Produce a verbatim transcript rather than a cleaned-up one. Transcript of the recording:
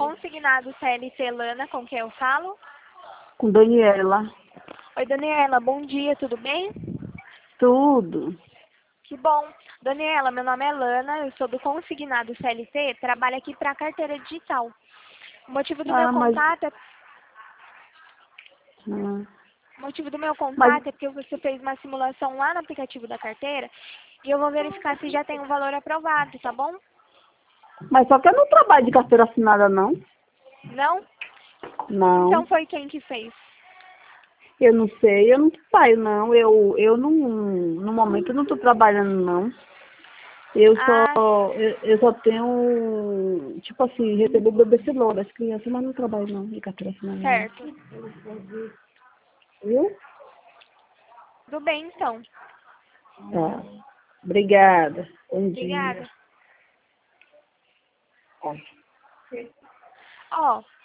Consignado C L T Lana, com quem eu falo? Com Daniela. Oi, Daniela, bom dia, tudo bem? Tudo. Que bom. Daniela, meu nome é Lana, eu sou do Consignado C L T, trabalho aqui para a carteira digital. O motivo do meu Ah, mas... contato é... Hum. O motivo do meu Mas, contato é porque você fez uma simulação lá no aplicativo da carteira e eu vou verificar se já tem um valor aprovado, tá bom? mas só que eu não trabalho de carteira assinada, não. Não? Então Não. foi quem que fez? Eu não sei, eu não trabalho, não. Eu, eu não, no momento eu não estou trabalhando, não. Eu Ah, só, eu, eu só tenho, tipo assim, recebo o bebê celular das crianças, mas não trabalho não, de carteira assinada, não. certo. Viu? Tudo bem, então. Tá. Obrigada. Bom dia. Obrigada. Ó,